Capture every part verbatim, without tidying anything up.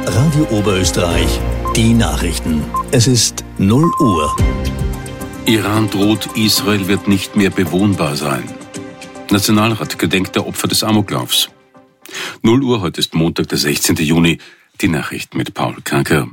Radio Oberösterreich, die Nachrichten. Es ist null Uhr. Iran droht, Israel wird nicht mehr bewohnbar sein. Nationalrat gedenkt der Opfer des Amoklaufs. null Uhr, heute ist Montag, der sechzehnten Juni. Die Nachrichten mit Paul Kanker.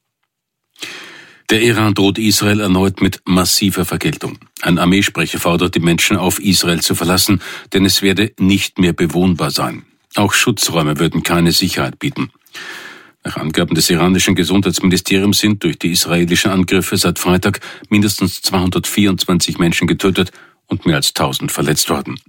Der Iran droht Israel erneut mit massiver Vergeltung. Ein Armeesprecher fordert die Menschen auf, Israel zu verlassen, denn es werde nicht mehr bewohnbar sein. Auch Schutzräume würden keine Sicherheit bieten. Nach Angaben des iranischen Gesundheitsministeriums sind durch die israelischen Angriffe seit Freitag mindestens zweihundertvierundzwanzig Menschen getötet und mehr als tausend verletzt worden.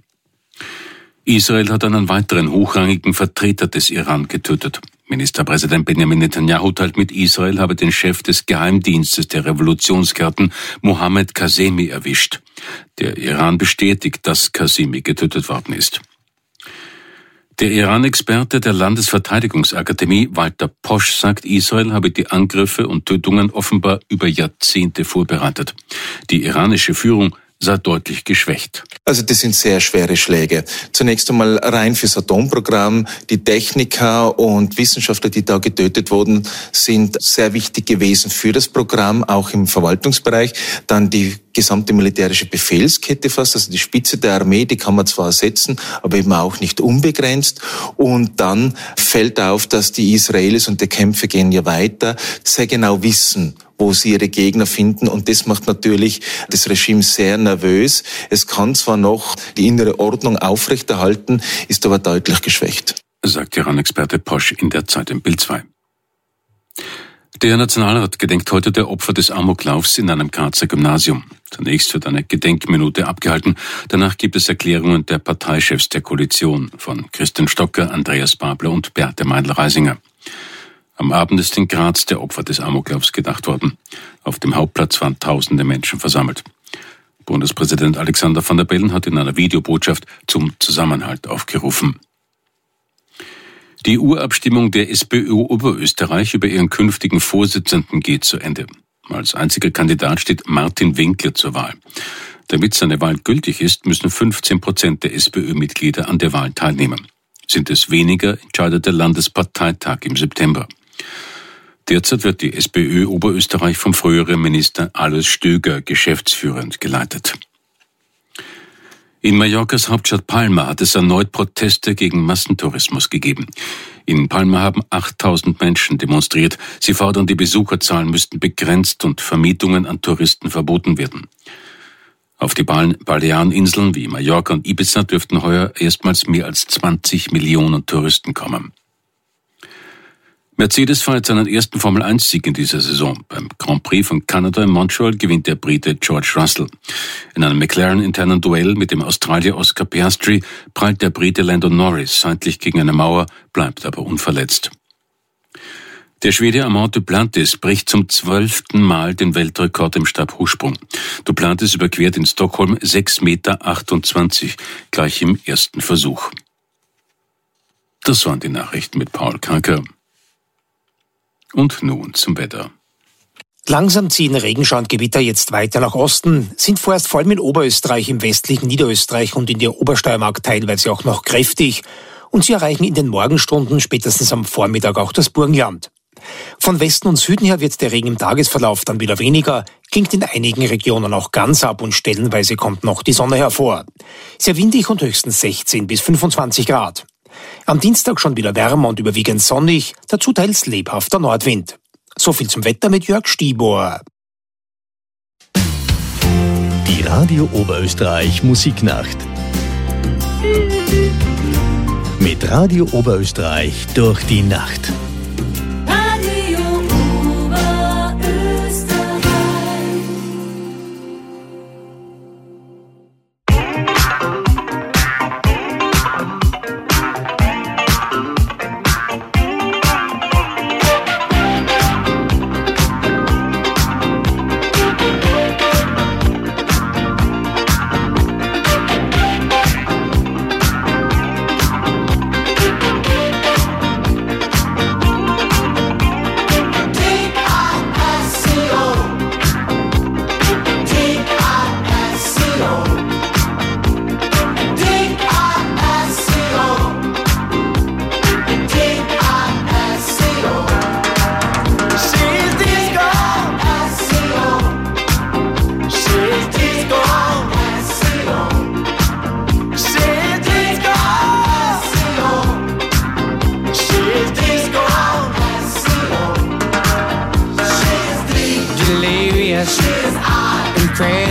Israel hat einen weiteren hochrangigen Vertreter des Iran getötet. Ministerpräsident Benjamin Netanyahu teilt mit, Israel habe den Chef des Geheimdienstes der Revolutionsgarden, Mohammad Kazemi, erwischt. Der Iran bestätigt, dass Kazemi getötet worden ist. Der Iran-Experte der Landesverteidigungsakademie, Walter Posch, sagt, Israel habe die Angriffe und Tötungen offenbar über Jahrzehnte vorbereitet. Die iranische Führung sei deutlich geschwächt. Also das sind sehr schwere Schläge. Zunächst einmal rein fürs Atomprogramm. Die Techniker und Wissenschaftler, die da getötet wurden, sind sehr wichtig gewesen für das Programm, auch im Verwaltungsbereich. Dann die gesamte militärische Befehlskette fast, also die Spitze der Armee, die kann man zwar ersetzen, aber eben auch nicht unbegrenzt. Und dann fällt auf, dass die Israelis, und die Kämpfe gehen ja weiter, sehr genau wissen, wo sie ihre Gegner finden. Und das macht natürlich das Regime sehr nervös. Es kann zwar noch die innere Ordnung aufrechterhalten, ist aber deutlich geschwächt. Sagt Iran-Experte Posch in der Zeit im Bild zwei. Der Nationalrat gedenkt heute der Opfer des Amoklaufs in einem Grazer Gymnasium. Zunächst wird eine Gedenkminute abgehalten. Danach gibt es Erklärungen der Parteichefs der Koalition von Christian Stocker, Andreas Babler und Beate Meindl-Reisinger. Am Abend ist in Graz der Opfer des Amoklaufs gedacht worden. Auf dem Hauptplatz waren tausende Menschen versammelt. Bundespräsident Alexander Van der Bellen hat in einer Videobotschaft zum Zusammenhalt aufgerufen. Die Urabstimmung der SPÖ Oberösterreich über ihren künftigen Vorsitzenden geht zu Ende. Als einziger Kandidat steht Martin Winkler zur Wahl. Damit seine Wahl gültig ist, müssen fünfzehn Prozent der SPÖ-Mitglieder an der Wahl teilnehmen. Sind es weniger, entscheidet der Landesparteitag im September. Derzeit wird die SPÖ Oberösterreich vom früheren Minister Alois Stöger geschäftsführend geleitet. In Mallorcas Hauptstadt Palma hat es erneut Proteste gegen Massentourismus gegeben. In Palma haben achttausend Menschen demonstriert. Sie fordern, die Besucherzahlen müssten begrenzt und Vermietungen an Touristen verboten werden. Auf die Baleareninseln wie Mallorca und Ibiza dürften heuer erstmals mehr als zwanzig Millionen Touristen kommen. Mercedes feiert seinen ersten Formel eins Sieg in dieser Saison. Beim Grand Prix von Kanada in Montreal gewinnt der Brite George Russell. In einem McLaren-internen Duell mit dem Australier Oscar Piastri prallt der Brite Lando Norris seitlich gegen eine Mauer, bleibt aber unverletzt. Der Schwede Amand Duplantis bricht zum zwölften Mal den Weltrekord im Stabhochsprung. Duplantis überquert in Stockholm sechs Meter achtundzwanzig, gleich im ersten Versuch. Das waren die Nachrichten mit Paul Kanker. Und nun zum Wetter. Langsam ziehen Regenschauer und Gewitter jetzt weiter nach Osten, sind vorerst vor allem in Oberösterreich, im westlichen Niederösterreich und in der Obersteiermark teilweise auch noch kräftig. Und sie erreichen in den Morgenstunden, spätestens am Vormittag, auch das Burgenland. Von Westen und Süden her wird der Regen im Tagesverlauf dann wieder weniger, klingt in einigen Regionen auch ganz ab und stellenweise kommt noch die Sonne hervor. Sehr windig und höchstens sechzehn bis fünfundzwanzig Grad. Am Dienstag schon wieder wärmer und überwiegend sonnig, dazu teils lebhafter Nordwind. So viel zum Wetter mit Jörg Stibor. Die Radio Oberösterreich Musiknacht. Mit Radio Oberösterreich durch die Nacht.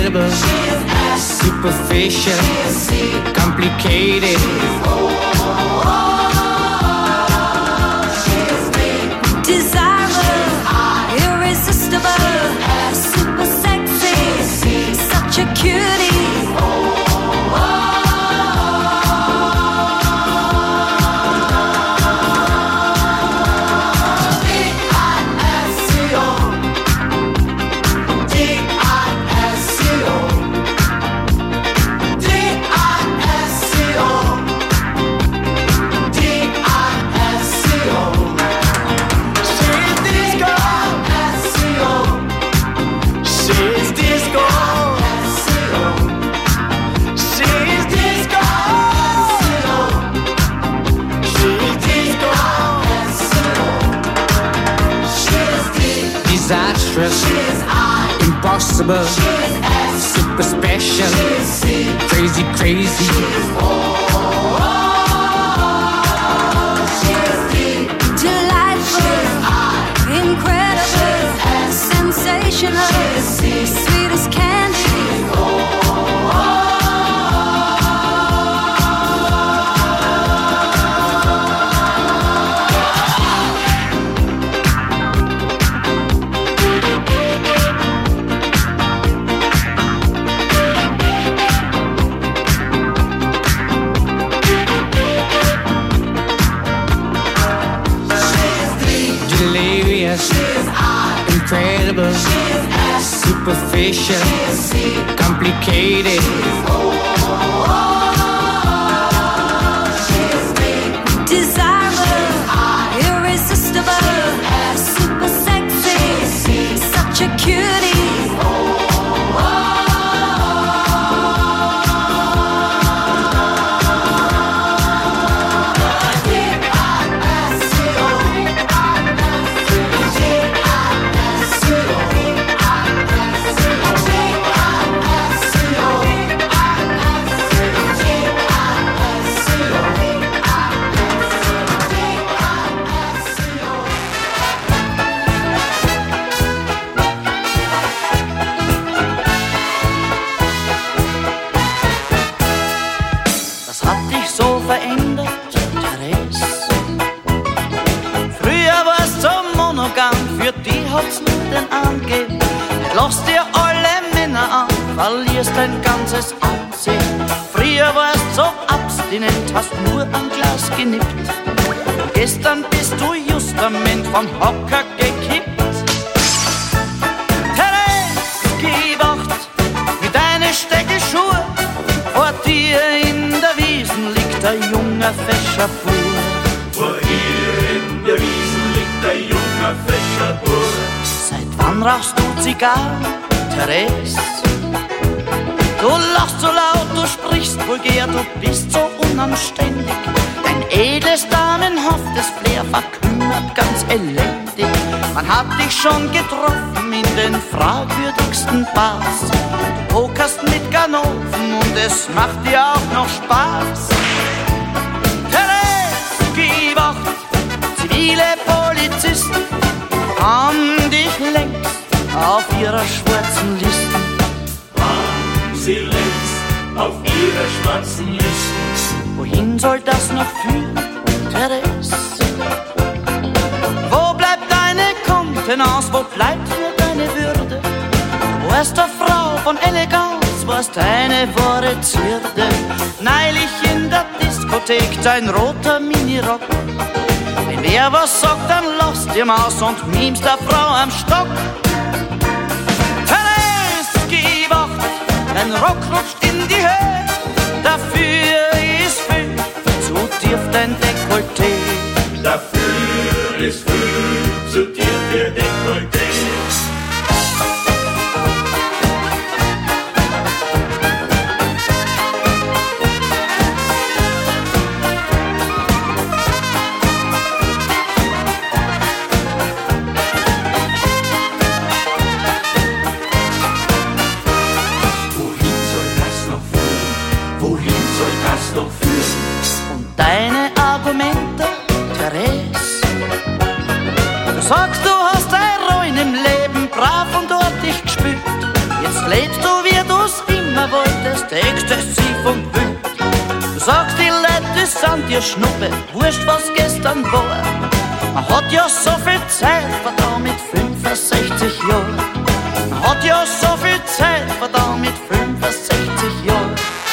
incredible, superficial, complicated. Desirable, irresistible, super sexy, such a cutie. Impossible, super special, crazy, crazy. Delightful, incredible, sensational, sweet as candy. Incredible, superficial, complicated. Desirable, irresistible, super sexy, such a cutie. Lass dir alle Männer an, verlierst dein ganzes Ansehen. Früher warst so abstinent, hast nur ein Glas genippt. Gestern bist du justament vom Hocker gekippt. Therese, gib Acht mit deinen Steckelschuhe. Vor dir in der Wiesen liegt ein junger fescher Bur. Vor ihr in der Wiesen liegt ein junger fescher Bur. Wann rauchst du Zigarren, Therese? Du lachst so laut, du sprichst vulgär, du bist so unanständig. Dein edles, damenhaftes Flair verkümmert ganz elendig. Man hat dich schon getroffen in den fragwürdigsten Bars. Du pokerst mit Ganoven und es macht dir auch noch Spaß. Therese, gib Acht, zivile Polizisten haben dich längst auf ihrer schwarzen Listen. Haben sie längst auf ihrer schwarzen Listen. Wohin soll das noch führen, Therese? Wo bleibt deine Kontenance, wo bleibt nur deine Würde? Du warst eine Frau von Eleganz, warst eine wahre Zierde. Neulich in der Diskothek dein roter Minirock. Wenn wer was sagt, dann lachst dir Maus und mimst der Frau am Stock. Therese, gib Acht, dein Rock rutscht in die Höhe. Dafür ist viel zu tief dein Dekolleté. Dafür ist viel zu tief der Dekolleté. Deine Argumente, Therese. Du sagst, du hast ein Reuen im Leben brav und ordentlich gespült. Jetzt lebst du, wie du bist exzessiv und wild. Du sagst, die Leute sind dir Schnuppe, wurscht was gestern war. Man hat ja so viel Zeit, verdammt mit fünfundsechzig Jahren. Man hat ja so viel Zeit, verdammt mit fünfundsechzig Jahren.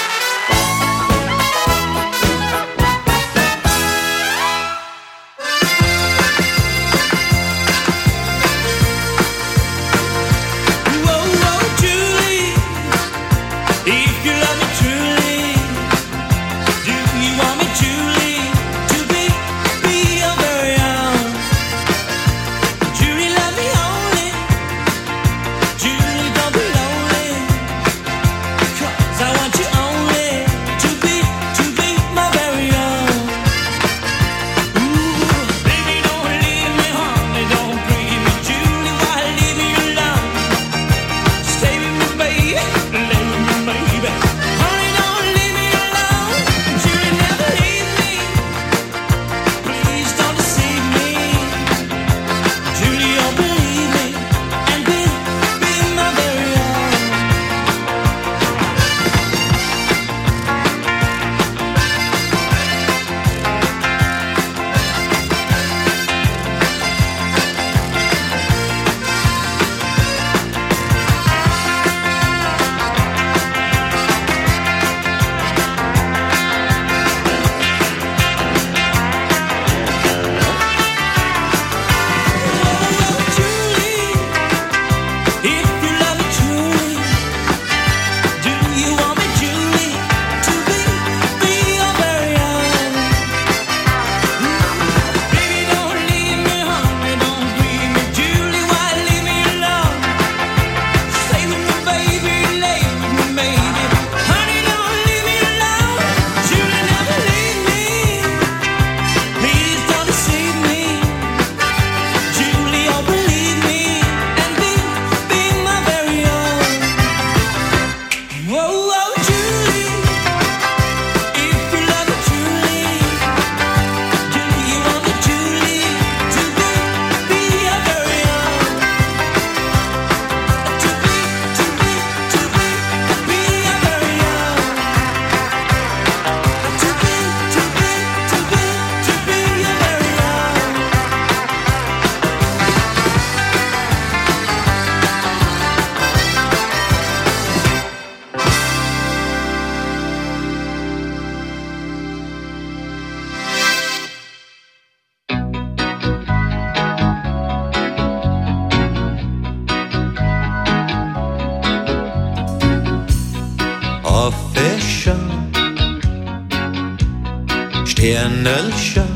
Sternelchen,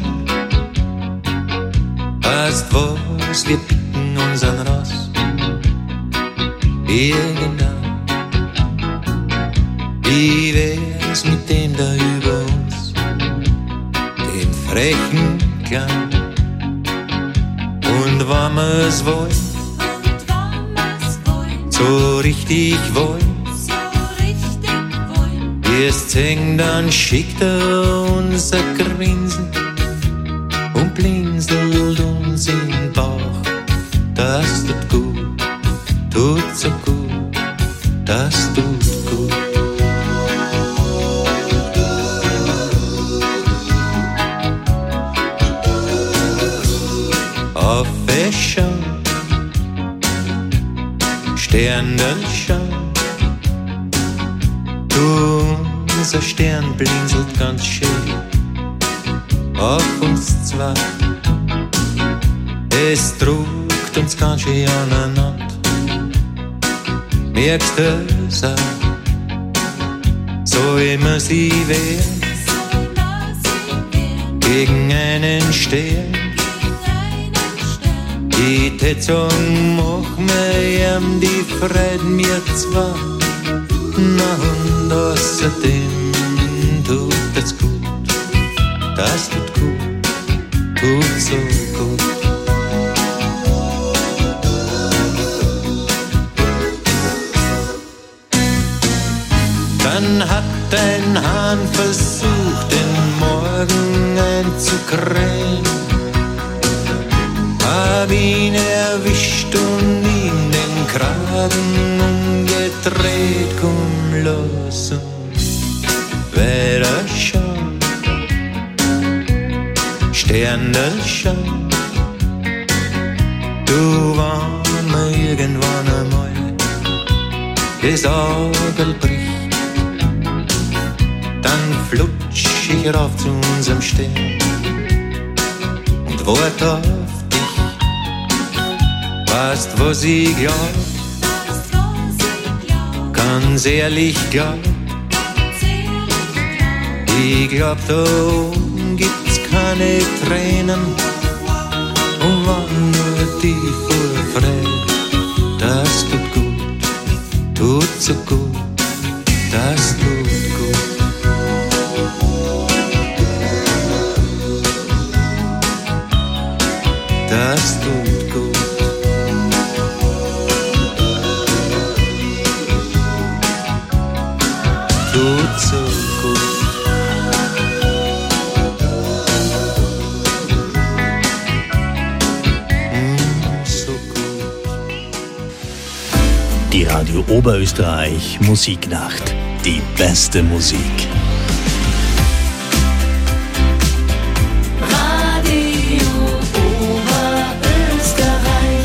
weißt was, wir picken unseren Ross. Irgendwann, wie wär's mit dem da über uns, dem frechen Klein. Und wenn wir's wollen, so richtig wollen, erst sehen, dann schickt er uns ein Grinsen und blinzelt uns in den Bauch. Das tut gut, tut so gut, das tut gut. Auf Wäschern, Sternelchen, du, unser Stern blinzelt ganz schön auf uns zwei. Es druckt uns ganz schön aneinander. Merkst du es auch? So immer sie wehren gegen einen Stern. Ich tät sagen, mach mir ihm die Freude, mir zwar. Na und außerdem tut das gut, das tut gut, tut so gut. Dann hat ein Hahn versucht, den Morgen einzukrähen, hab ihn erwischt und ihm den Kragen umgedreht. Komm los und Sternenschein. Du, wann mir irgendwann einmal das Auge bricht, dann flutsch ich rauf zu unserem Stern und wart auf dich. Weißt, was ich glaub? Ganz ehrlich glaub, ich glaub, da oben gibt's keine Tränen. Und wann nur die Vorfreude, das tut gut, tut so gut, das tut gut. Das tut gut. Tut so gut. Die Radio Oberösterreich Musiknacht. Die beste Musik. Radio Oberösterreich.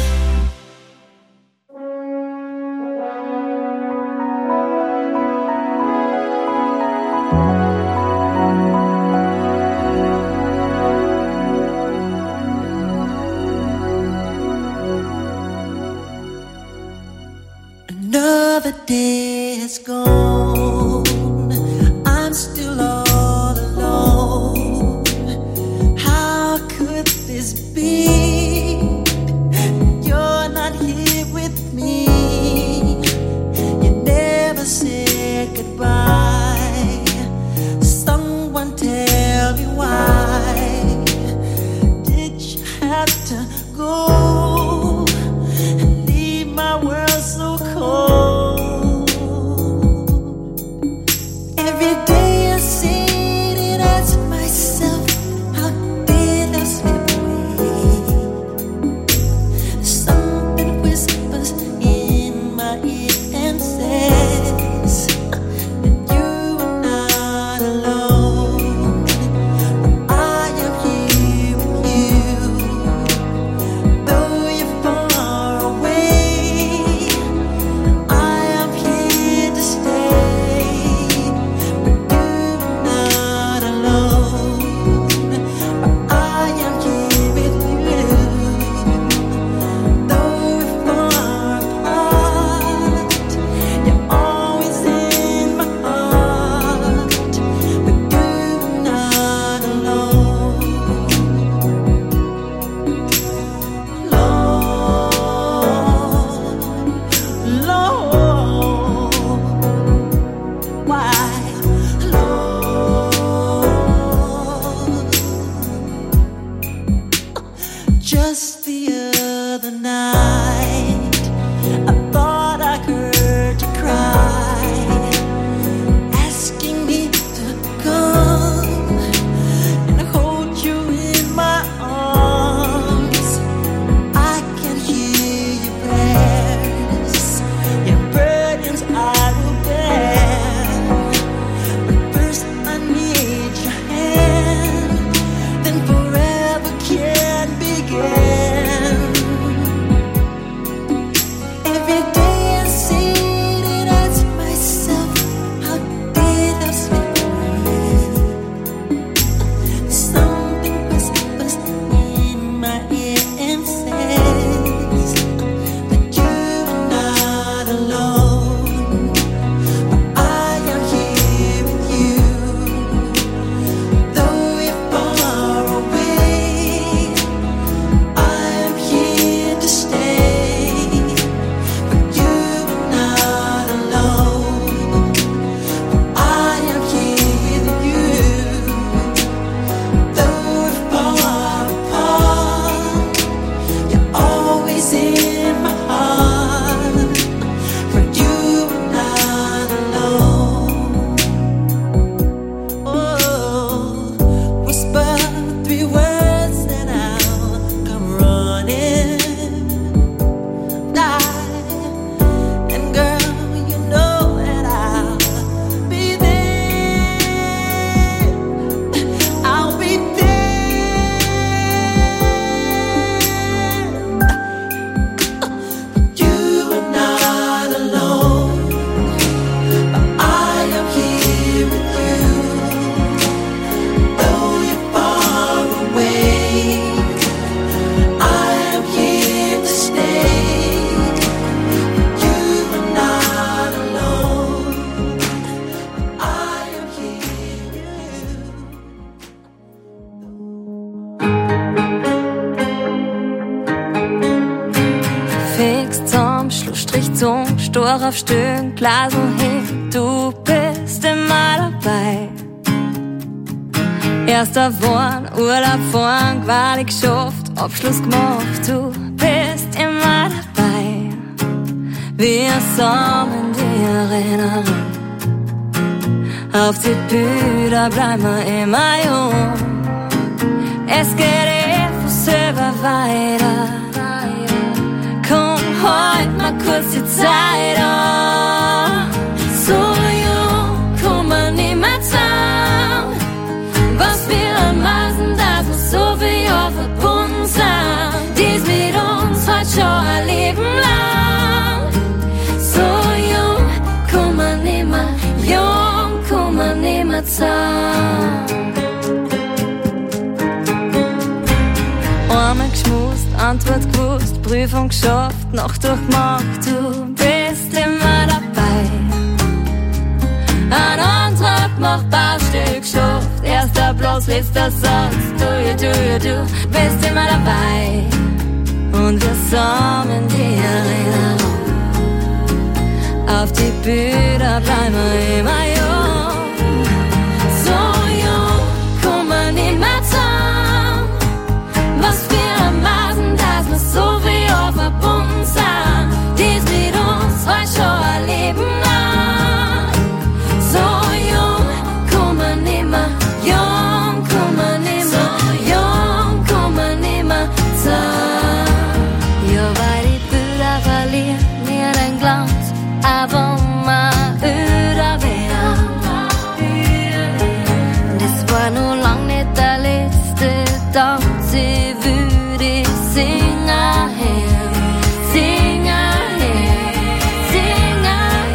Another day has gone. I'm still all alone. How could this be? You're not here with me. You never said goodbye. Someone tell me why did you have to go and leave my world so cold? Every day I sit and ask myself, how did I slip away? Something whispers in my ear and says that you are not alone. I am here with you, though you're far away. I am here to stay, but you're not alone. I am here with you, though we're far apart. You're always in my heart, but you're not alone. Lord, Lord, why, Lord? Just the other night, I thought I heard you cry, asking me to come and hold you in my arms. I can hear your prayers, your burdens I will bear. But first I need your hand, then forever can begin. Zung, stur auf Stirn, Glas und hin, du bist immer dabei. Erster Wohn, Urlaub fahren, quasi geschafft, Abschluss gemacht, du bist immer dabei. Wir sammeln die Erinnerung, auf die Bilder bleiben wir immer jung. Es geht eh von selber weiter, komm heute mal kurz die Zeit an. So jung, komm man nicht mehr zusammen. Was wir am meisten, dass wir so viel Jahre verbunden sind. Dies mit uns heute schon ein Leben lang. So jung, komm man nicht mehr, jung, komm man nicht mehr zusammen. Einmal geschmust, Antwort gewusst, Prüfung geschafft, Nacht durchgemacht, du bist immer dabei. Ein Antrag gemacht, Baustelle geschafft, erster Platz, letzter Satz, du, ja, du, ja, du bist immer dabei. Und wir sammeln die Erinnerung, auf die Bilder bleiben wir immer jung. So jung, komm man nicht mehr zusammen. Was wir am meisten, dass wir so viel Jahre verbunden sind. Dies mit uns heute schon ein Leben lang. So jung, komm man nicht mehr, jung, komm man nicht mehr, jung, komm man nicht mehr zusammen. Ja, weil die Bilder verlieren ihren Glanz, aber mal öder werden. Das war nur lang nicht der letzte Tag. Sie würde singen her, singen her, singen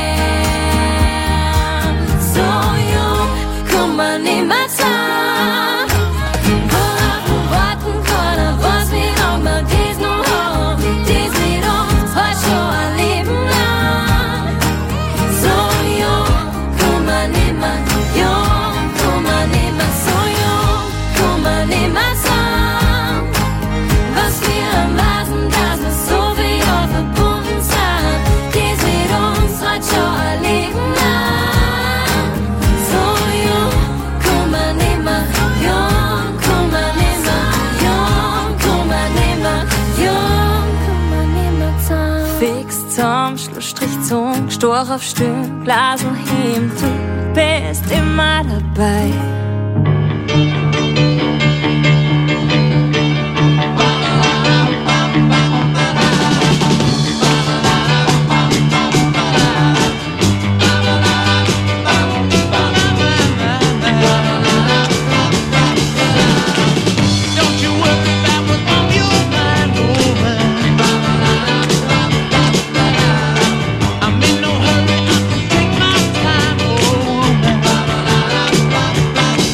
her. So jung, komm man nicht mehr zusammen. Worauf warten kann, was wir auch mal dies nur haben. Dies mit uns heute schon ein Leben lang. So jung, komm man nicht mehr, jung, komm man nicht mehr. So jung, komm man nicht mehr zusammen. Schlussstrich Zung, Stor auf Stirn, Glas und Hemd, du bist immer dabei. I'm in no hurry, take my time, oh woman.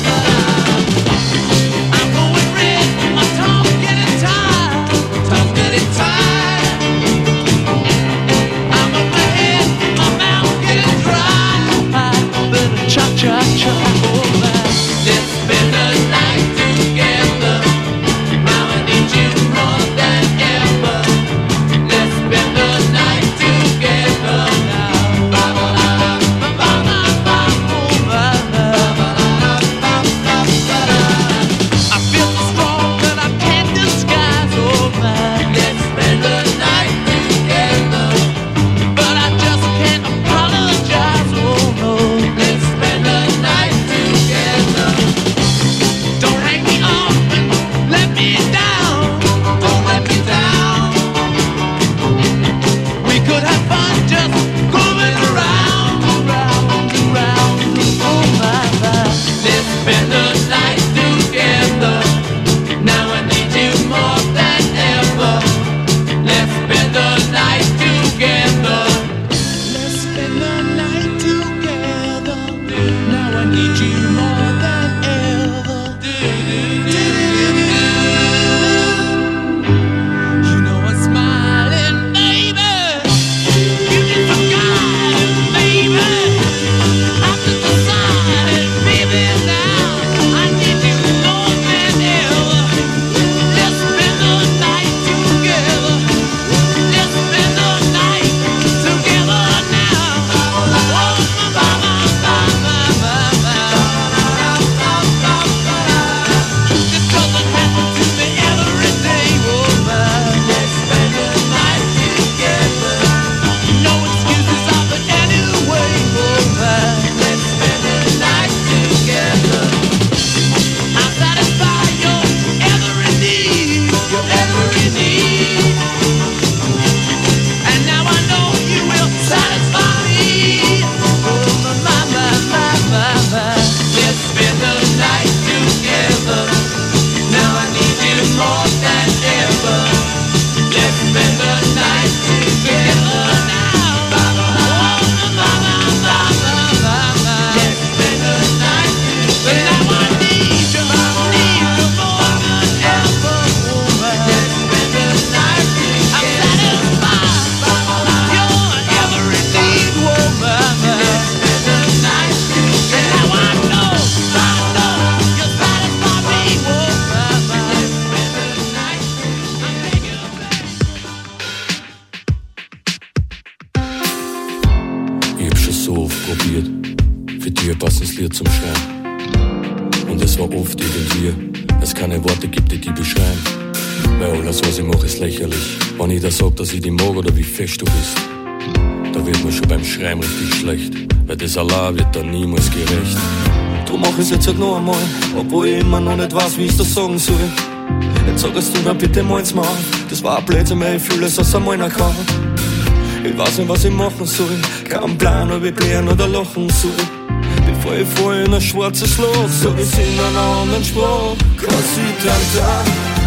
das Lied zum Schreien. Und es war oft irgendwie, es keine Worte gibt, die die beschreiben. Weil alles, was ich mache, ist lächerlich. Wenn ich da sag, dass ich die mag oder wie fest du bist, da wird mir schon beim Schreiben richtig schlecht. Weil das allein wird dann niemals gerecht. Drum mach ich's jetzt halt noch einmal, obwohl ich immer noch nicht weiß, wie ich's das sagen soll. Jetzt sagst du dann bitte mal ins Maul. Das war ein Blödsinn, weil ich fühl es aus einem meiner kann. Ich weiß nicht, was ich machen soll. Kein Plan, ob ich blären oder lachen soll. Bevor ich voll in ein schwarzes Loch, sag ich's in einer anderen Sprache. Cause ich dank der,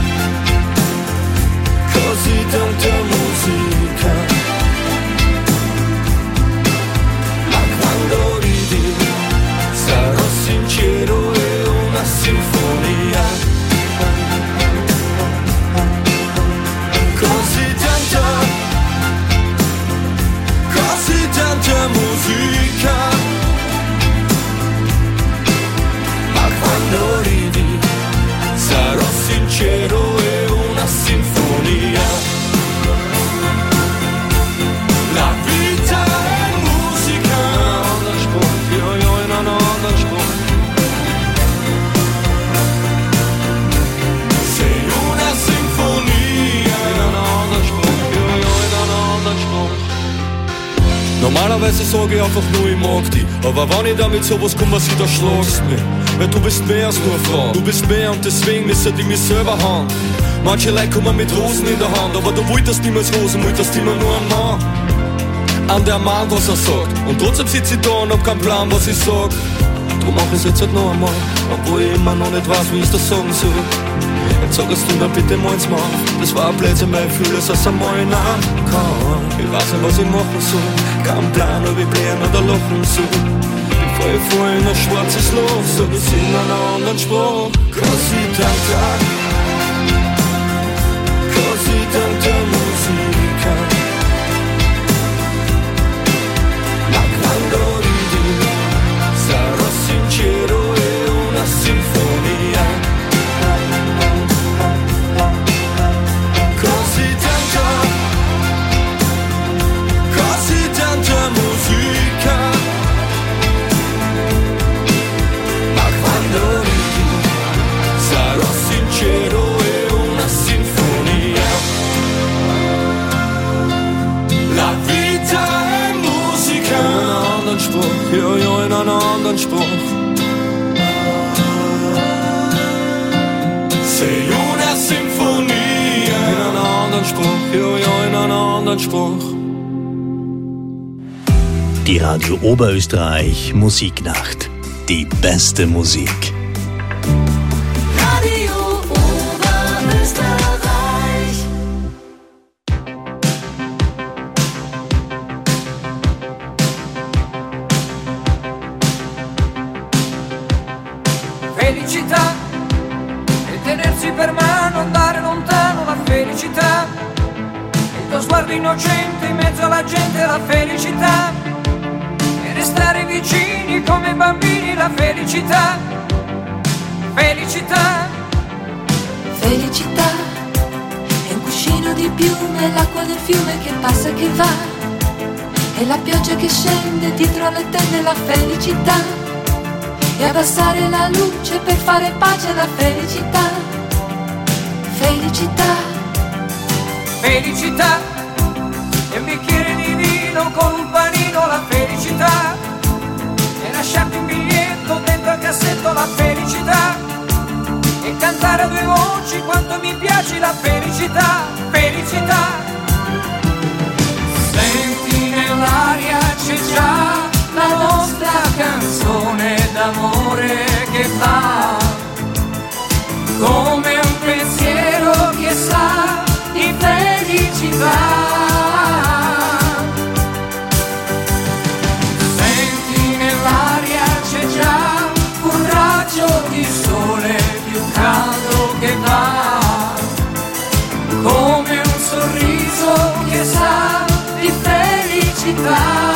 cause ich dank der Musik. Ma quando ridi, sarò sincero, è una sinfonia. Così tanta, così tanta musica. Ma quando ridi, sarò sincero, è una sinfonia. La vita è musica. Non spruch, io, io, no, no, non spruch. Sei una sinfonia. Normalerweise sag ich einfach nur, ich mag dich. Aber wenn ich damit sowas komm, was ich da schlagst mich. Weil du bist mehr als nur eine Frau. Du bist mehr und deswegen müssen die mich selber haben. Manche Leute kommen mit Rosen in der Hand, aber du wolltest niemals Rosen, wolltest immer nur einen Mann. An der Mann, was er sagt. Und trotzdem sitz ich da und hab keinen Plan, was ich sag. Drum mach ich's jetzt halt noch einmal, obwohl ich immer noch nicht weiß, wie ich das sagen soll. Jetzt sagst du mir bitte mal ins Maul. Das war ein Blödsinn, weil ich fühl es aus einem Mal nach kann. Ich weiß nicht, was ich machen soll. Kein Plan, ob ich blären oder lachen soll. Bevor ich voll in ein schwarzes Loch, sag ich's in einer anderen Sprache. Cause ich dank der, cause ich dank der Musica. Ma quando ridi, sarò sincero, è una sinfonia. Così tanta, così tanta musica. Ma quando ridi, sarò sincero, è una sinfonia. La vita è musica. In einen anderen Spruch, ja, ja, in einen anderen Spruch. Sei una sinfonia. In einen anderen Spruch, ja, ja, in einen anderen Spruch. Die Radio Oberösterreich Musiknacht. Die beste Musik. Radio Oberösterreich. Felicità e tenersi per mano, andare lontano, la felicità. Il tuo sguardo innocente in mezzo alla gente, la felicità. E restare vicini come bambini, la felicità. Felicità. Felicità è un cuscino di piume, l'acqua del fiume che passa e che va, e la pioggia che scende dietro alle tende, la felicità. E abbassare la luce per fare pace, la felicità. Felicità. Felicità è un bicchiere di vino con un panino, la felicità. E lasciarti un biglietto dentro al cassetto, la felicità. E cantare a due voci quanto mi piace, la felicità. Felicità. Senti nell'aria c'è già la nostra canzone d'amore che va come un pensiero che sa di felicità. Senti nell'aria c'è già un raggio di sole più caldo che va come un sorriso che sa di felicità.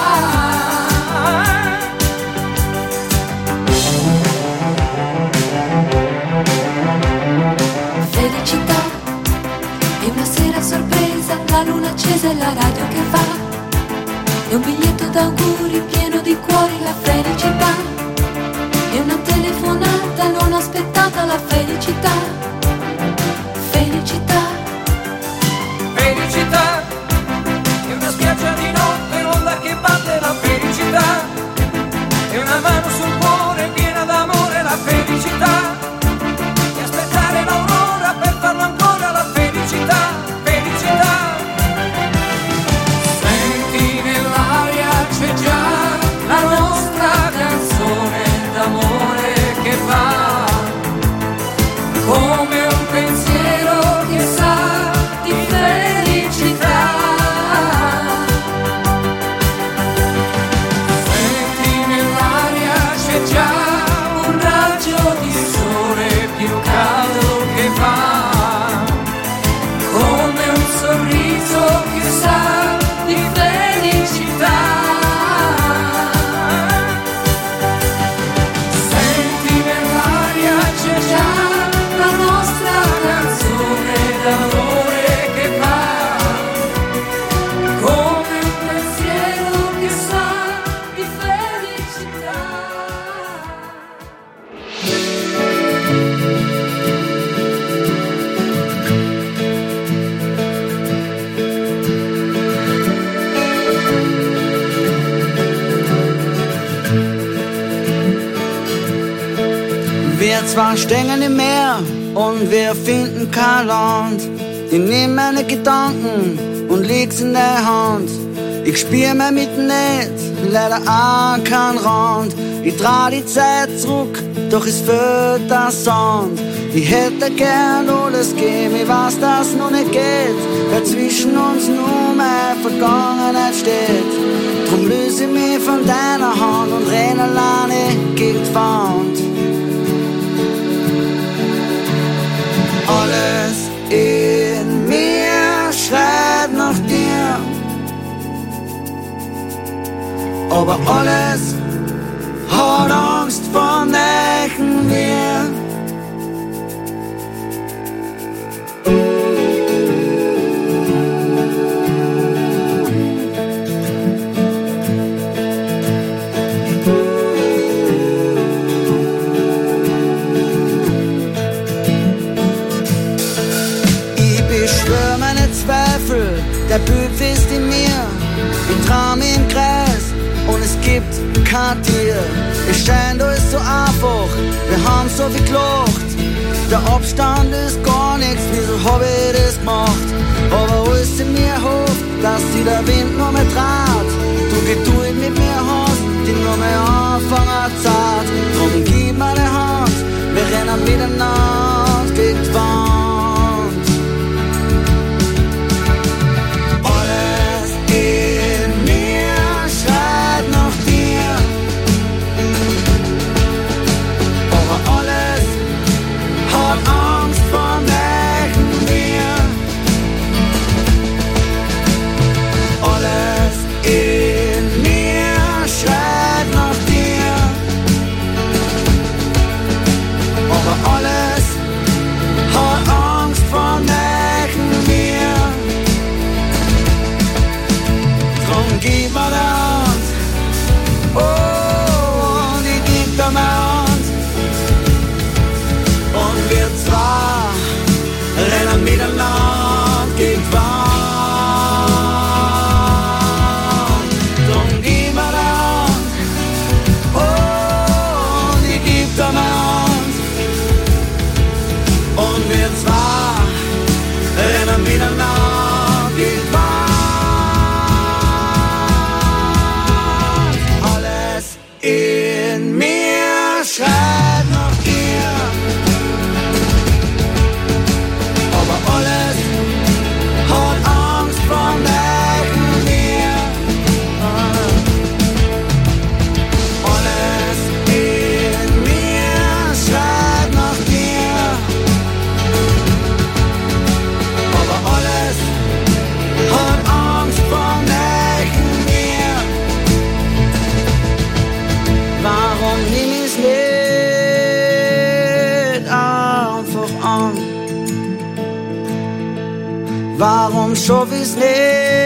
Felicità è una sera sorpresa, la luna accesa e la radio che va, è un biglietto d'auguri pieno di cuori, la felicità. la felicità, felicità. Felicità è una spiaggia di notte, l'onda che batte la felicità, è una mano sul cuore piena d'amore la felicità, e aspettare l'aurora per farlo ancora la felicità, felicità. Senti nell'aria c'è già la nostra canzone d'amore che va come un pensiero che sa di felicità. Senti nell'aria c'è già un raggio di sole più caldo che va come un sorriso che sa di felicità. Senti nell'aria c'è già la nostra canzone d'amore che va come un pensiero che sa di felicità. Wir zwei stehen im Meer und wir finden kein Land. Ich nehm meine Gedanken und leg's in der Hand. Ich spür mir mit nicht, leider auch kein Rand. Ich dreh die Zeit zurück, doch es fehlt der Sand. Ich hätte gern alles gegeben, ich weiß, dass es noch nicht geht, weil zwischen uns nur meine Vergangenheit steht. Drum löse ich mich von deiner Hand und renn alleine gegen die Wand. Alles in mir schreit nach dir, aber alles hat Angst vor neuen wir. Zweifel, der Bild ist in mir. Ich trau mich im Kreis und es gibt kein Tier. Es scheint alles so einfach, wir haben so viel gelacht. Der Abstand ist gar nichts, wieso hab ich das gemacht? Aber alles in mir hofft, dass sie der Wind noch mehr draht. Du Geduld mit mir hast, die nur mehr anfangen zart. Drum gib mir die Hand, wir rennen miteinander gegen die Wand. In mir schreit nach dir, aber alles hat Angst vor neuen wir. Alles in mir schreit nach dir, aber alles hat Angst vor neuen wir. Drum gib mir die Hand, oh, und ich geb dir meine Hand. Und wir zwei rennen miteinander gegen die Wand. Drum gib mir die Hand, oh, und ich geb dir meine Hand. Und wir zwei rennen miteinander gegen die Wand. In mir schreit nach dir, aber alles hat Angst vor neuen mir. Alles in mir schreit nach dir, aber alles hat Angst vor neuen mir. Warum nimm ich's nicht einfach an? Warum schaff ich's nicht,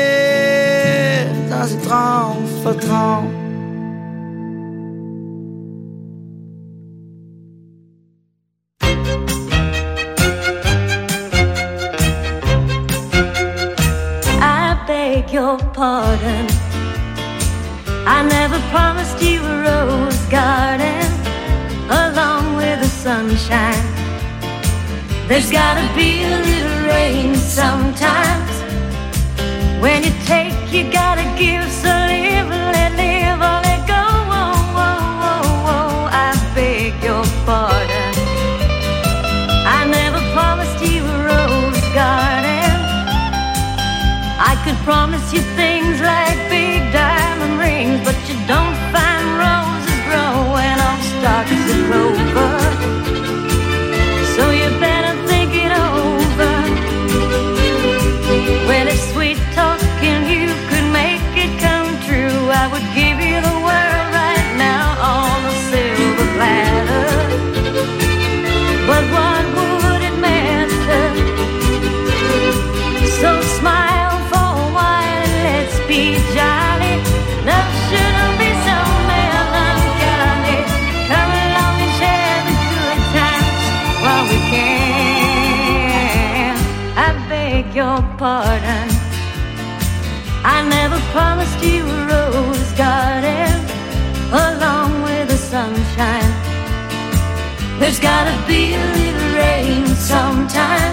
dass ich drauf vertrau? your pardon. I never promised you a rose garden along with the sunshine. There's gotta be a little rain sometimes. When you take, you gotta give, so live, let live, or let go. Oh, oh, oh, oh, I beg your pardon. I never promised you a rose garden. I could promise you things like big diamond rings, but you don't find roses growing on stalks of clover. So you better think it over. Well, if sweet talking you could make it come true, I would give you the world right now on a silver platter. But what would it matter? So smile for a while and let's be jolly. Love shouldn't be so melancholy. Come along and share the good times while we can. I beg your pardon. I never promised you a rose garden along with the sunshine. There's gotta be a little rain sometime.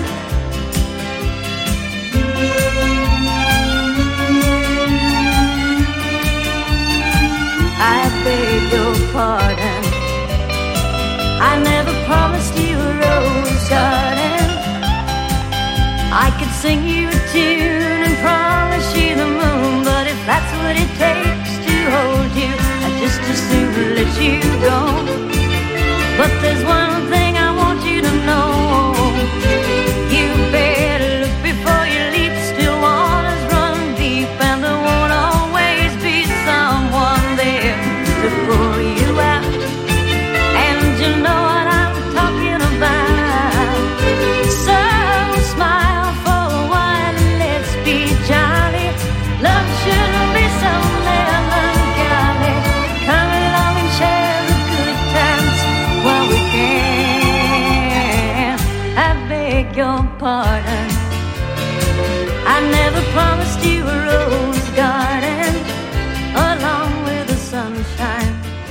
I beg your pardon. I never promised you a rose garden. I could sing you a tune and promise you the moon, but if that's what it takes to hold you, I'd just as soon let you go. But there's one thing I want you to know. You better look before you leap. Still waters run deep, and there won't always be someone there to pull you out. And you know what I'm talking about. So smile for a while and let's be jolly. Love shouldn't be so melancholy. Come along and share the good times while we can. I beg your pardon. I never promised you a rose garden along with the sunshine.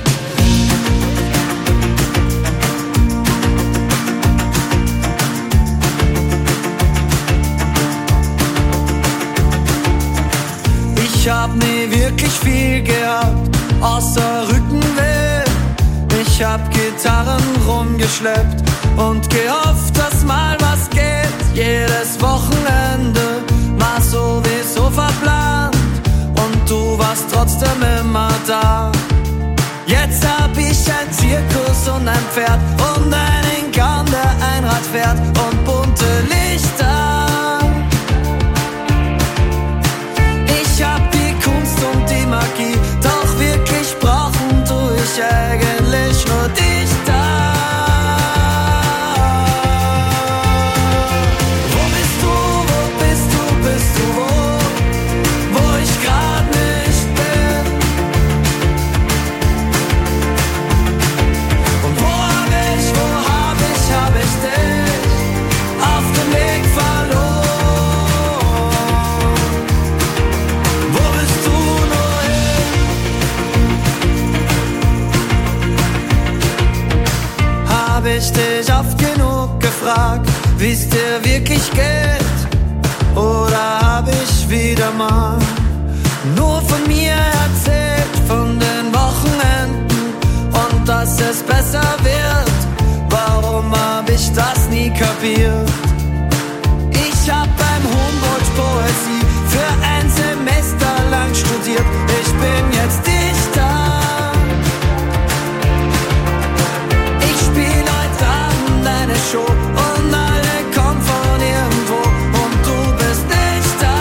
Ich hab nie wirklich viel gehabt, außer Rückenweh. Ich hab Gitarren rumgeschleppt und gehofft, dass mal was geht. Jedes Wochenende war sowieso verplant und du warst trotzdem immer da. Jetzt hab ich ein Zirkus und ein Pferd und einen Kahn, der Einrad fährt und bunte Lichter. Ich hab die Kunst und die Magie, doch wirklich brauchen tu ich eigentlich nur dich da. Wo bist du, wo bist du, bist du wo, wo ich grad nicht bin? Und wo hab ich, wo hab ich, hab ich dich auf dem Weg verloren? Wo bist du nur hin? Hab ich dich oft genug gefragt, wie's dir wirklich geht? Oder hab ich wieder mal nur von mir erzählt, von den Wochenenden und dass es besser wird? Warum hab ich das nie kapiert? Ich hab beim Humboldt Poesie für ein Semester lang studiert. Ich bin jetzt Dichter. Ich spiel heute Abend eine Show und alle kommen von irgendwo und du bist nicht da.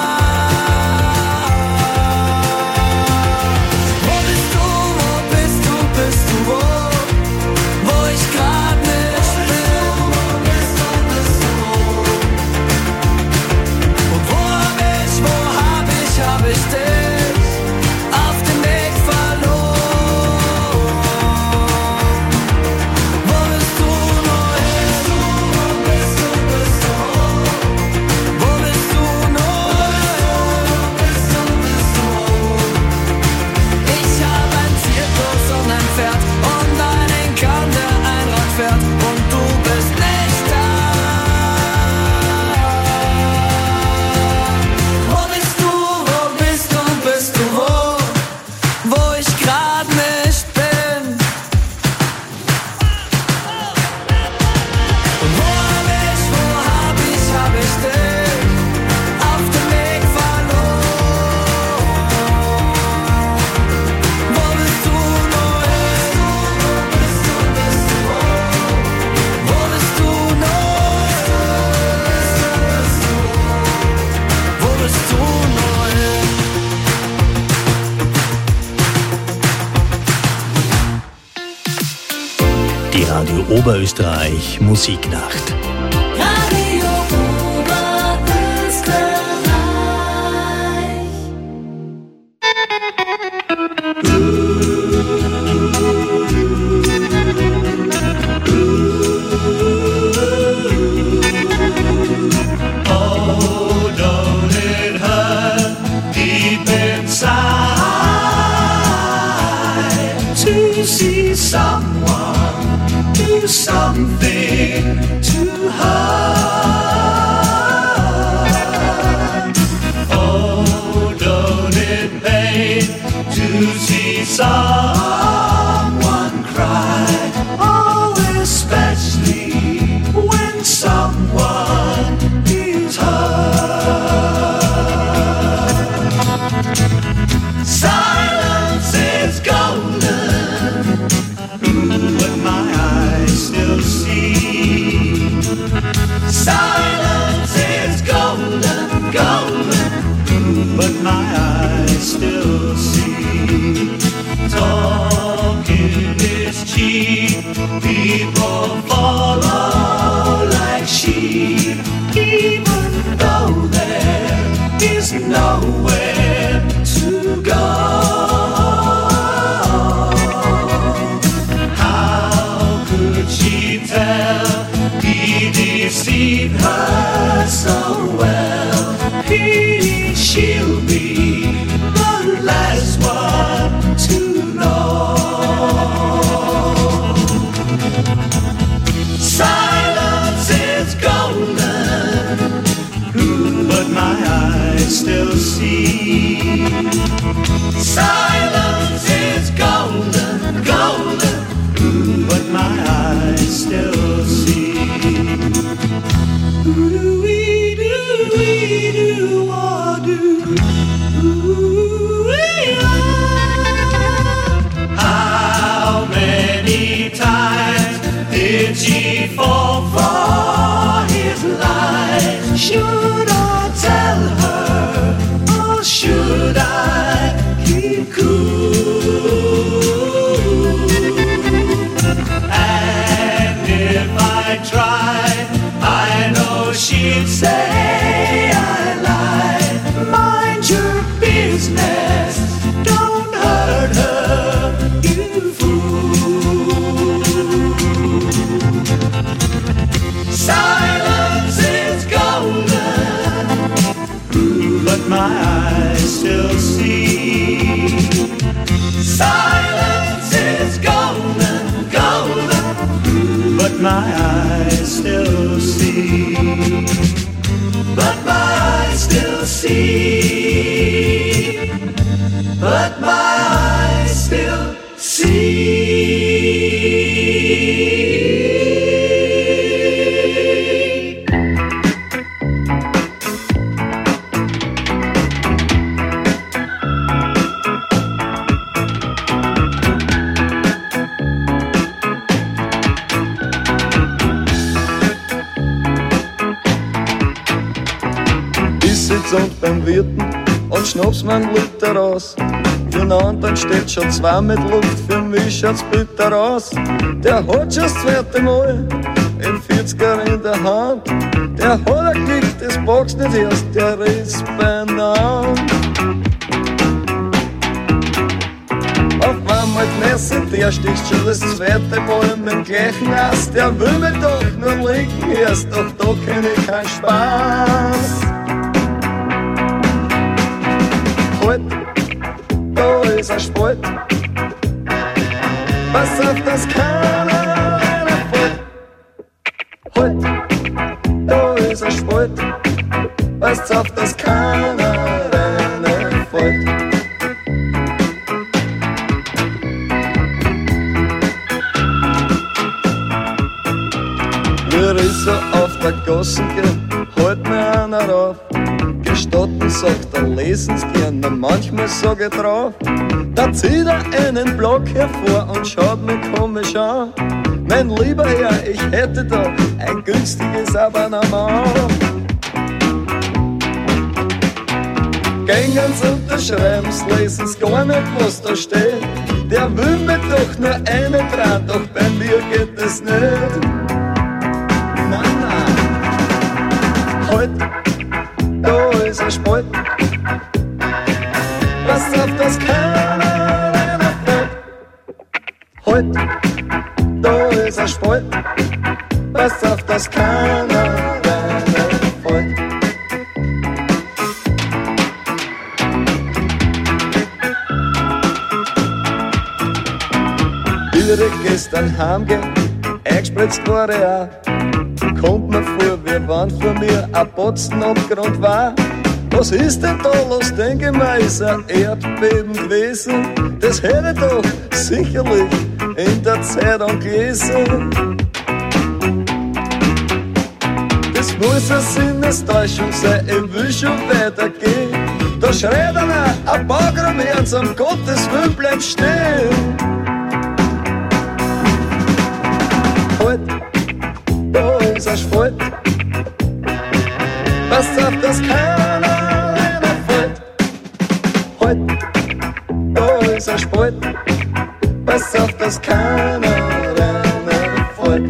Wo bist du, wo bist du, bist du wo, wo ich grad nicht bin? Und wo hab ich, wo hab ich, hab ich dich Oberösterreich Musiknacht. Radio Oberösterreich. Oh, don't it hurt deep inside to see someone do something to her? Oh, don't it pain to see someone cry? Oh, especially when someone is hurt. Silence is golden, but my eyes still see. Silence is golden, golden, but my eyes still see. Talking is cheap, people follow like sheep, even though there is nowhere to go. How could she tell he deceived her so well? He, she'll be the last one to know. Silence is golden, but my eyes still see. Silence is golden, golden, but my eyes still see. Ooh-wee, doo-wee, doo-wah-doo. Ooh-wee-ah. How many times did she fall for his lies? Should I tell her, or should I keep cool? And if I tried, I know she'd say I lied. Mind your business, don't hurt her, you fool. Silence is golden, but my eyes still see. Silence is golden, golden, but my eyes still see. But my eyes still see. But my eyes still see. Und beim Wirten und schnapp's mir einen Liter raus. Für einen anderen steht schon zwei mit Luft, für mich schaut's bitter aus. Der hat schon das zweite Mal in vierziger in der Hand. Der hat ein Glück, das packst nicht erst, der ist beieinander. Auf einmal Messer, der sticht schon das zweite Mal mit dem gleichen Ass. Der will mich doch nur lenken erst, doch da kenn ich keinen Spaß. Halt, da ist ein Spalt. Pass auf, dass keiner reinfällt. Halt, da ist ein Spalt. Pass auf, dass keiner reinfällt. Wir ist so auf der Gasse gehen, halt mir einer auf. Gestatten, sagt er, lesen's gern, manchmal sag ich drauf. Da zieht er einen Block hervor und schaut mich komisch an. Mein lieber Herr, ich hätte da ein günstiges Abonnement. Gängen sie unterschreiben's, lesen's gar nicht, was da steht. Der will mir doch nur eine dran, doch bei mir geht es nicht. Nein, nein. Halt, da ist ein Spalt. Pass auf, dass keiner reinfällt. Halt, da ist ein Spalt. Pass auf, dass keiner reinfällt. Direkt gestern heimgehen, eingespritzt war ich auch. Kommt mir vor, wie wenn von mir ein Batzen Abgrund war. Was ist denn da los, denke ich mir, ist ein Erdbeben gewesen. Das hätte ich doch sicherlich in der Zeitung gelesen. Das muss eine Sinnestäuschung sein, ich will schon weitergehen. Da schreit einer, ein Bagram ernst, um Gottes Willen bleib stehen. Halt, da ist ein Spalt. Pass auf, dass keiner reinfällt. Halt, da ist ein Spalt. Pass auf, dass keiner reinfällt.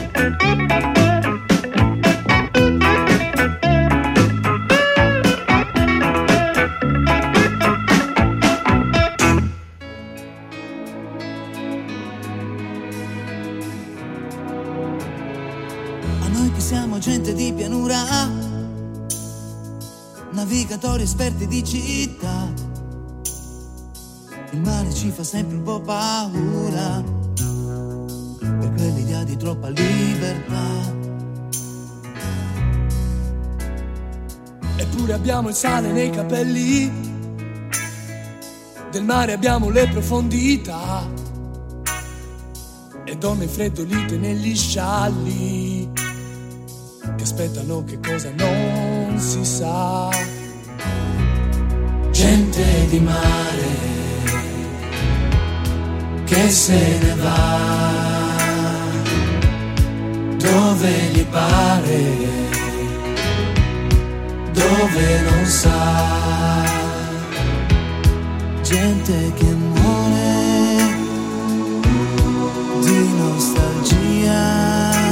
Gente di pianura, navigatori esperti di città, il mare ci fa sempre un po' paura, per quell'idea di troppa libertà. Eppure abbiamo il sale nei capelli, del mare abbiamo le profondità, e donne freddolite negli scialli che aspettano che cosa non si sa. Gente di mare che se ne va dove gli pare, dove non sa. Gente che muore di nostalgia,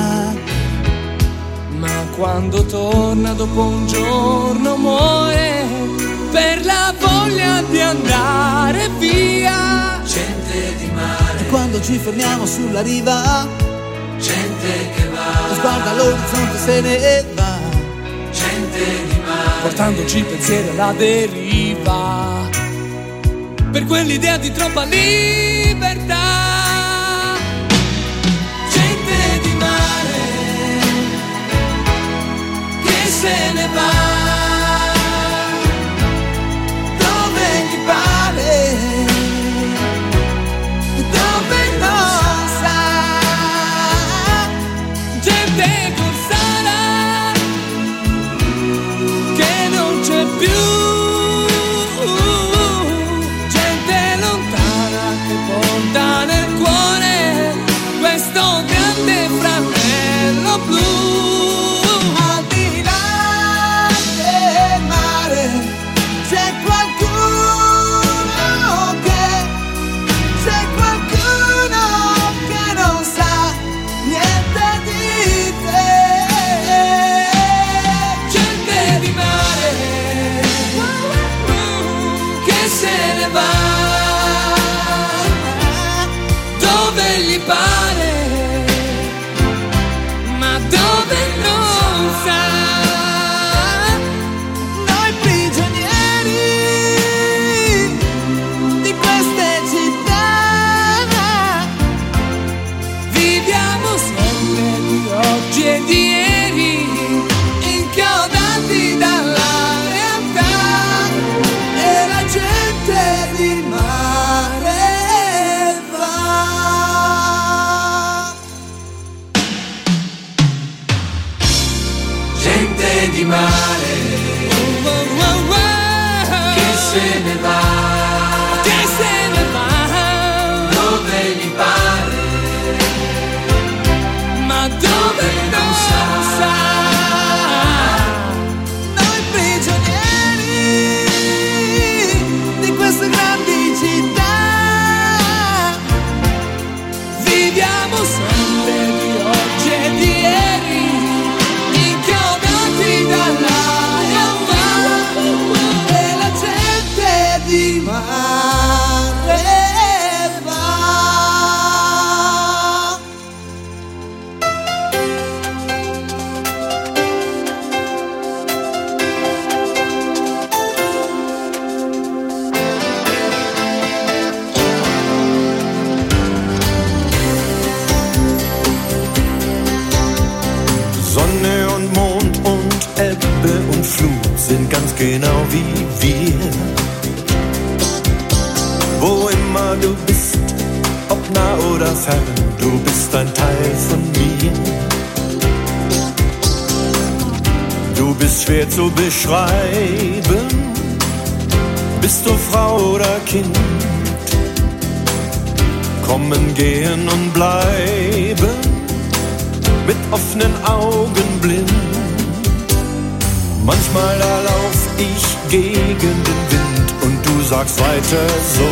ma quando torna dopo un giorno muore per la voglia di andare via. Gente di mare, e quando ci fermiamo sulla riva, gente che va, guarda l'orizzonte se ne va. Gente di mare, portandoci pensieri alla deriva, per quell'idea di troppa libertà. Gente di mare che se ne va dove gli pare, dove non sa. Gente corsara che non c'è più, gente lontana che porta nel cuore questo grande fratello blu. Di mare oh, oh, oh, oh, che se ne va, che se ne va dove gli pare, ma dove non sa, sa. Noi prigionieri und Mond und Ebbe und Flut sind ganz genau wie wir. Wo immer du bist, ob nah oder fern, du bist ein Teil von mir. Du bist schwer zu beschreiben, bist du Frau oder Kind? Kommen, gehen und bleiben, mit offenen Augen blind. Manchmal da lauf ich gegen den Wind und du sagst weiter so.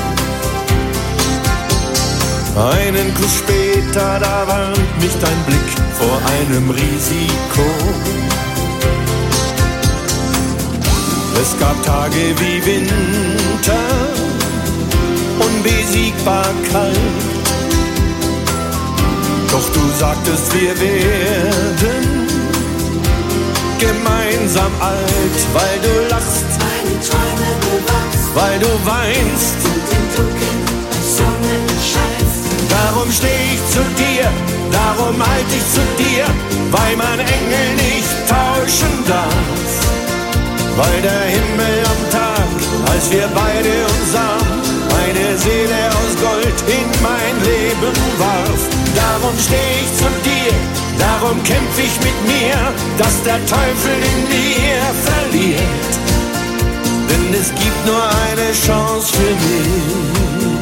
Einen Kuss später, da warnt mich dein Blick vor einem Risiko. Es gab Tage wie Winter, unbesiegbar kalt. Doch du sagtest, wir werden gemeinsam alt, weil du lachst, meine Träume bewachst, weil du weinst und im Dunkeln die Sonne scheinst. Darum steh ich zu dir, darum halt ich zu dir, weil man Engel nicht tauschen darf. Weil der Himmel am Tag, als wir beide uns sahen, eine Seele aus Gold in mein Leben warf. Darum steh ich zu dir, darum kämpf ich mit mir, dass der Teufel in mir verliert. Denn es gibt nur eine Chance für mich.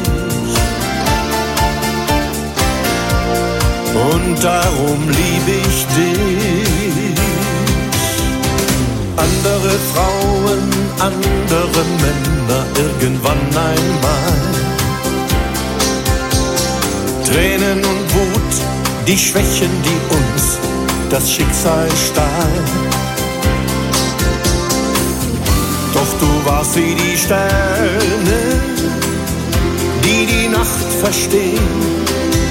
Und darum liebe ich dich. Andere Frauen, andere Männer, irgendwann einmal. Tränen und Wut, die Schwächen, die uns das Schicksal stahl. Doch du warst wie die Sterne, die die Nacht verstehen.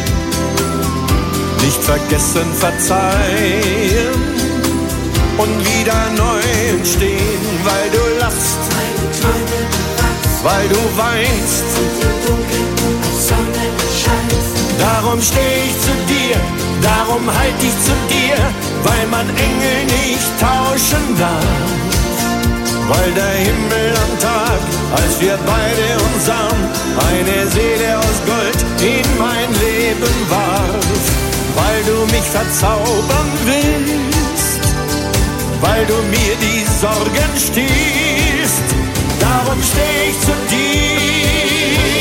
Nicht vergessen, verzeihen und wieder neu entstehen, weil du lachst, weil du weinst und im Dunkeln die Sonne scheint. Darum steh ich zu dir, darum halt ich zu dir, weil man Engel nicht tauschen darf. Weil der Himmel am Tag, als wir beide uns sahen, eine Seele aus Gold in mein Leben warf. Weil du mich verzaubern willst, weil du mir die Sorgen stiehlst, darum steh ich zu dir.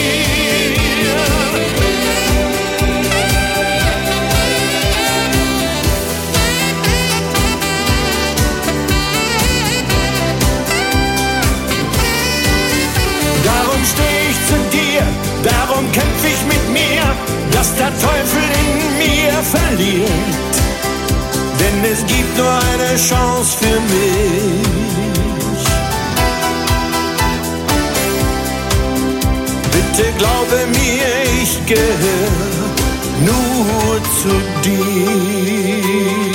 Darum steh ich zu dir, darum kämpf ich mit mir, dass der Teufel in mir verliert. Denn es gibt nur eine Chance für mich. Bitte glaube mir, ich gehöre nur zu dir.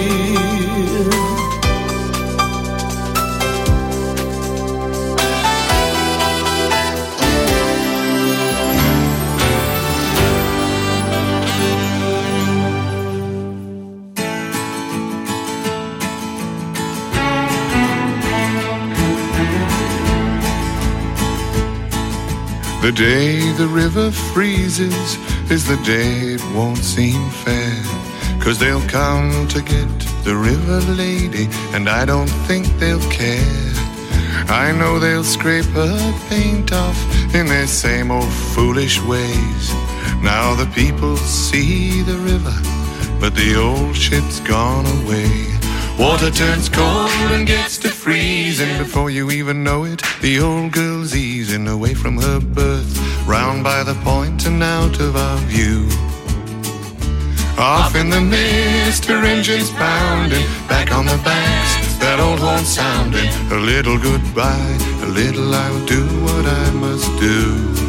The day the river freezes is the day it won't seem fair, 'cause they'll come to get the river lady, and I don't think they'll care. I know they'll scrape her paint off in their same old foolish ways. Now the people see the river, but the old shit's gone away. Water turns cold and gets to freezing. Before you even know it, the old girl's easing away from her berth, round by the point and out of our view. Off in the mist, her engine's pounding, back on the banks, that old horn sounding. A little goodbye, a little I'll do what I must do.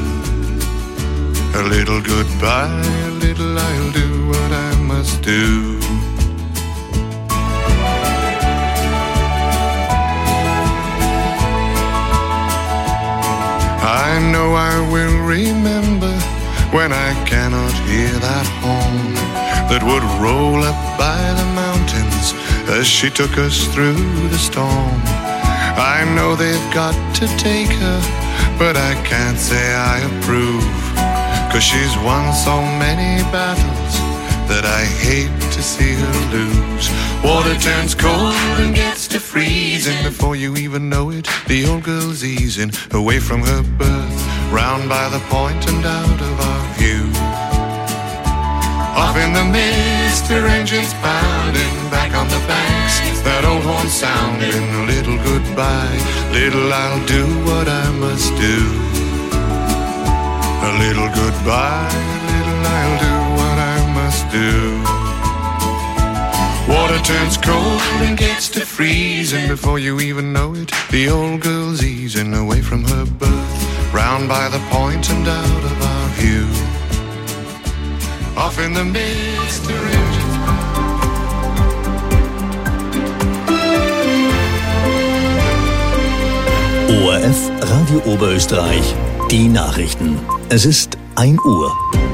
A little goodbye, a little I'll do what I must do. I know I will remember when I cannot hear that horn. that would roll up by the mountains as she took us through the storm. I know they've got to take her, but I can't say I approve, 'cause she's won so many battles that I hate to see her lose. Water turns cold and gets to freezing. Before you even know it, the old girl's easing away from her berth, round by the point and out of our view. Off in the mist, her engines pounding, back on the banks, that old horn sounding. A little goodbye, little I'll do what I must do. A little goodbye, little I'll do what I must do. Water turns cold and gets to freezing. Before you even know it, the old girl's easing away from her berth, round by the point and out of our view. Off in the mist, her engines. O R F Radio Oberösterreich, die Nachrichten. Es ist ein Uhr.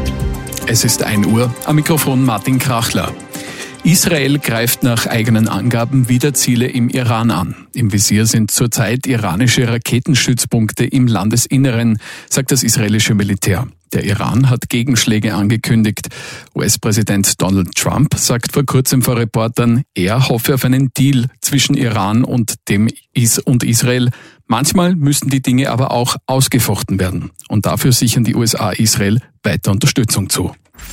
Es ist ein Uhr. Am Mikrofon Martin Krachler. Israel greift nach eigenen Angaben wieder Ziele im Iran an. Im Visier sind zurzeit iranische Raketenstützpunkte im Landesinneren, sagt das israelische Militär. Der Iran hat Gegenschläge angekündigt. U S-Präsident Donald Trump sagt vor kurzem vor Reportern, er hoffe auf einen Deal zwischen Iran und dem Is- und Israel. Manchmal müssen die Dinge aber auch ausgefochten werden. Und dafür sichern die U S A Israel weiter Unterstützung zu.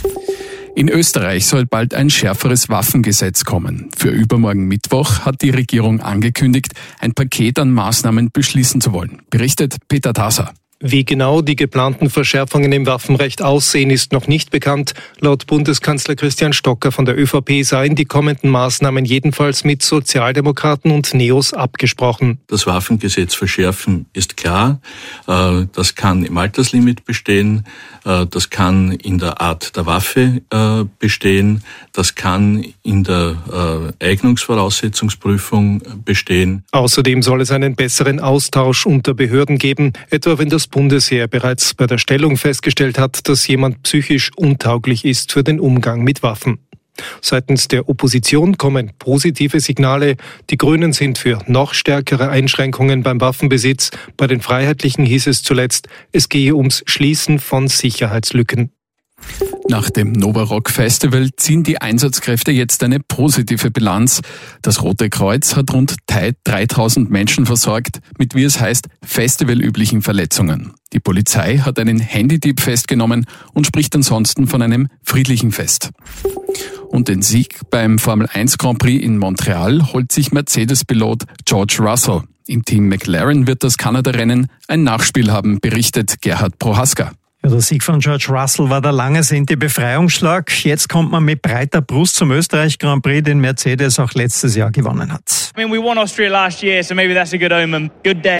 In Österreich soll bald ein schärferes Waffengesetz kommen. Für übermorgen Mittwoch hat die Regierung angekündigt, ein Paket an Maßnahmen beschließen zu wollen. Berichtet Peter Taser. Wie genau die geplanten Verschärfungen im Waffenrecht aussehen, ist noch nicht bekannt. Laut Bundeskanzler Christian Stocker von der ÖVP seien die kommenden Maßnahmen jedenfalls mit Sozialdemokraten und Neos abgesprochen. Das Waffengesetz verschärfen ist klar. Das kann im Alterslimit bestehen. Das kann in der Art der Waffe bestehen. Das kann in der Eignungsvoraussetzungsprüfung bestehen. Außerdem soll es einen besseren Austausch unter Behörden geben, etwa wenn das Bundesheer bereits bei der Stellung festgestellt hat, dass jemand psychisch untauglich ist für den Umgang mit Waffen. Seitens der Opposition kommen positive Signale. Die Grünen sind für noch stärkere Einschränkungen beim Waffenbesitz. Bei den Freiheitlichen hieß es zuletzt, es gehe ums Schließen von Sicherheitslücken. Nach dem Nova Rock Festival ziehen die Einsatzkräfte jetzt eine positive Bilanz. Das Rote Kreuz hat rund dreitausend Menschen versorgt mit, wie es heißt, festivalüblichen Verletzungen. Die Polizei hat einen Handydieb festgenommen und spricht ansonsten von einem friedlichen Fest. Und den Sieg beim Formel eins Grand Prix in Montreal holt sich Mercedes-Pilot George Russell. Im Team McLaren wird das Kanada-Rennen ein Nachspiel haben, berichtet Gerhard Prohaska. Ja, der Sieg von George Russell war der lange sehnte Befreiungsschlag. Jetzt kommt man mit breiter Brust zum Österreich Grand Prix, den Mercedes auch letztes Jahr gewonnen hat. I mean, we won Austria last year, so maybe that's a good omen. Good day.